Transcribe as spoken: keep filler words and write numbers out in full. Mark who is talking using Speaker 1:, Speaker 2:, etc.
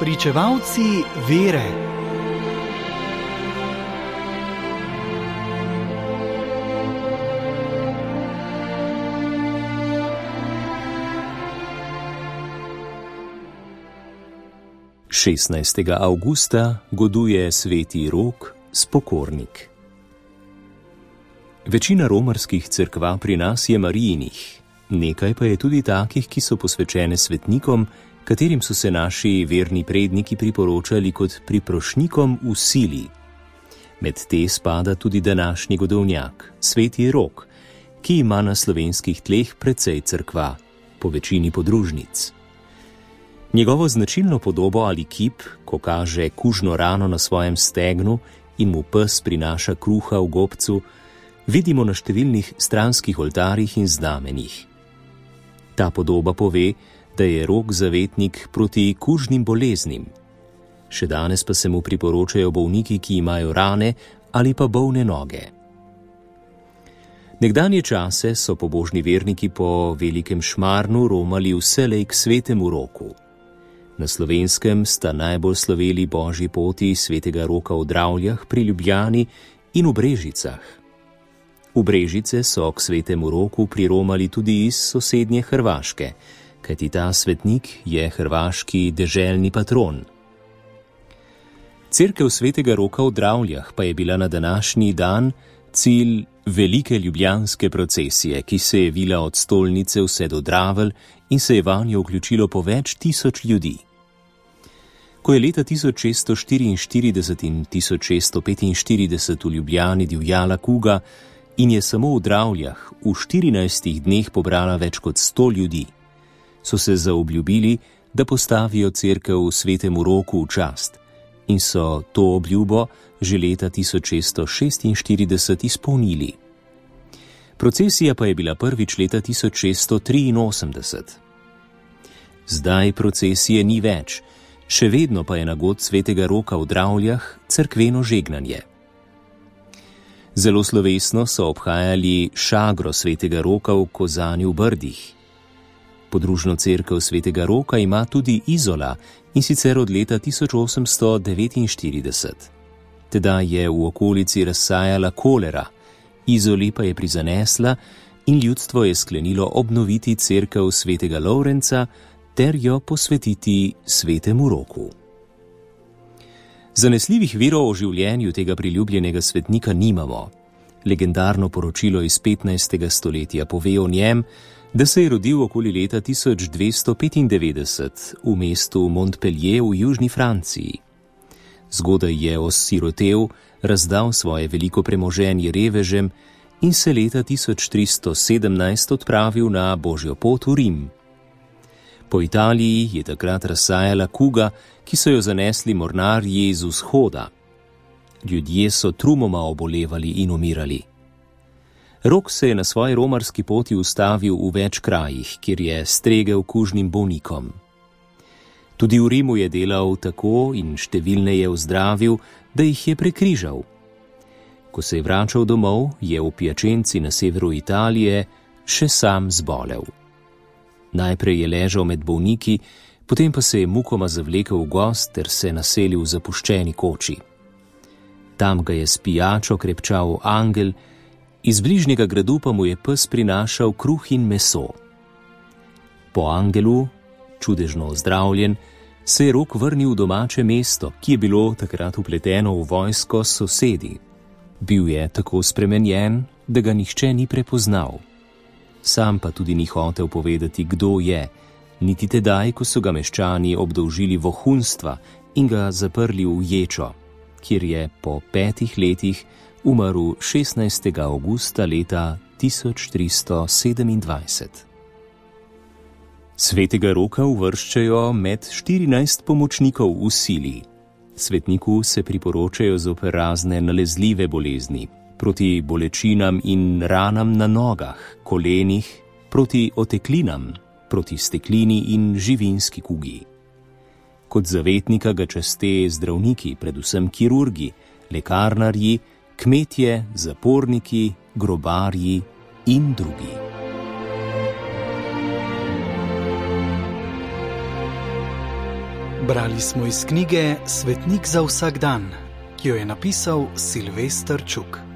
Speaker 1: Pričevalci vere.
Speaker 2: šestnajstega avgusta goduje sveti Rok, spokornik. Večina romarskih cerkva pri nas je Marijinih, nekaj pa je tudi takih, ki so posvečene svetnikom, katerim so se naši verni predniki priporočali kot priprošnikom v sili. Med te spada tudi današnji godovnjak, sveti Rok, ki ima na slovenskih tleh precej cerkva, po večini podružnic. Njegovo značilno podobo ali kip, ko kaže kužno rano na svojem stegnu in mu pes prinaša kruha v gobcu, vidimo na številnih stranskih oltarjih in znamenjih. Ta podoba pove, da je Rok zavetnik proti kužnim boleznim. Še danes pa se mu priporočajo bolniki, ki imajo rane ali pa bolne noge. Nekdanje čase so pobožni verniki po Velikem Šmarnu romali vselej k svetemu Roku. Na Slovenskem sta najbolj sloveli božji poti svetega Roka v Dravljah pri Ljubljani in v Brežicah. V Brežice so k svetemu Roku priromali tudi iz sosednje Hrvaške, kajti ta svetnik je hrvaški deželni patron. Cerkev svetega Roka v Dravljah pa je bila na današnji dan cilj velike ljubljanske procesije, ki se je vila od stolnice vse do Dravelj in se je vanjo vključilo po več tisoč ljudi. Ko je leta tisoč šeststo štiriinštirideset in tisoč šeststo petinštirideset v Ljubljani divjala kuga in je samo v Dravljah v štirinajstih dneh pobrala več kot sto ljudi, so se zaobljubili, da postavijo cerkev svetemu Roku v čast in so to obljubo že leta tisoč šeststo šestinštirideset izpolnili. Procesija pa je bila prvič leta tisoč šeststo triinosemdeset. Zdaj procesije ni več, še vedno pa je na god svetega Roka v Dravljah cerkveno žegnanje. Zelo slovesno so obhajali šagro svetega Roka v Kozani v Brdih. Podružno cerkev svetega Roka ima tudi Izola, in sicer od leta tisoč osemsto devetinštirideset. Teda je v okolici razsajala kolera, Izoli pa je prizanesla in ljudstvo je sklenilo obnoviti cerkev svetega Lovrenca ter jo posvetiti svetemu Roku. Zanesljivih virov o življenju tega priljubljenega svetnika nimamo. Legendarno poročilo iz petnajstega stoletja pove o njem, da se je rodil okoli leta tisoč dvesto petindevetdeset v mestu Montpellier v južni Franciji. Zgodaj je osirotel, razdal svoje veliko premoženje revežem in se leta tisoč tristo sedemnajst odpravil na božjo pot v Rim. Po Italiji je takrat razsajala kuga, ki so jo zanesli mornarji z vzhoda. Ljudje so trumoma obolevali in umirali. Rok se je na svoji romarski poti ustavil v več krajih, kjer je stregel kužnim bolnikom. Tudi v Rimu je delal tako in številne je ozdravil, da jih je prekrižal. Ko se je vračal domov, je v Piačenci na severu Italije še sam zbolel. Najprej je ležal med bolniki, potem pa se je mukoma zavlekel v gozd ter se naselil v zapuščeni koči. Tam ga je s pijačo krepčal angel, iz bližnjega gradu pa mu je pes prinašal kruh in meso. Po angelu, čudežno ozdravljen, se je Rok vrnil v domače mesto, ki je bilo takrat vpleteno v vojsko s sosedi. Bil je tako spremenjen, da ga nihče ni prepoznal. Sam pa tudi ni hotel povedati, kdo je, niti tedaj, ko so ga meščani obdolžili vohunstva in ga zaprli v ječo, kjer je po petih letih umrl šestnajstega avgusta leta tisoč tristo sedemindvajset. Svetega Roka uvrščajo med štirinajst pomočnikov v sili. Svetniku se priporočajo zoper razne nalezljive bolezni, proti bolečinam in ranam na nogah, kolenih, proti oteklinam, proti steklini in živinski kugi. Kot zavetnika ga časte zdravniki, predvsem kirurgi, lekarnarji, kmetje, zaporniki, grobarji in drugi.
Speaker 1: Brali smo iz knjige Svetnik za vsak dan, ki jo je napisal Silvester Čuk.